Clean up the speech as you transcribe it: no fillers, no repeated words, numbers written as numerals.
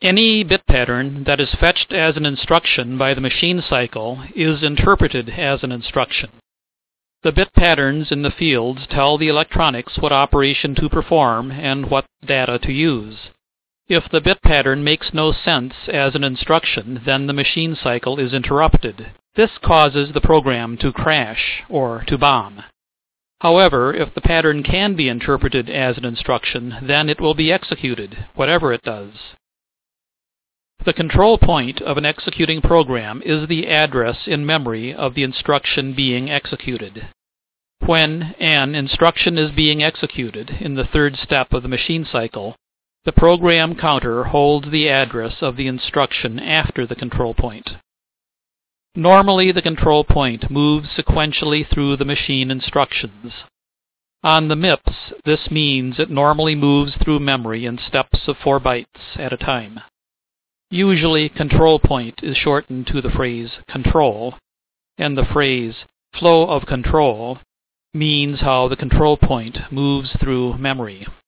Any bit pattern that is fetched as an instruction by the machine cycle is interpreted as an instruction. The bit patterns in the fields tell the electronics what operation to perform and what data to use. If the bit pattern makes no sense as an instruction, then the machine cycle is interrupted. This causes the program to crash or to bomb. However, if the pattern can be interpreted as an instruction, then it will be executed, whatever it does. The control point of an executing program is the address in memory of the instruction being executed. When an instruction is being executed in the third step of the machine cycle, the program counter holds the address of the instruction after the control point. Normally, the control point moves sequentially through the machine instructions. On the MIPS, this means it normally moves through memory in steps of 4 bytes at a time. Usually, control point is shortened to the phrase control, and the phrase flow of control means how the control point moves through memory.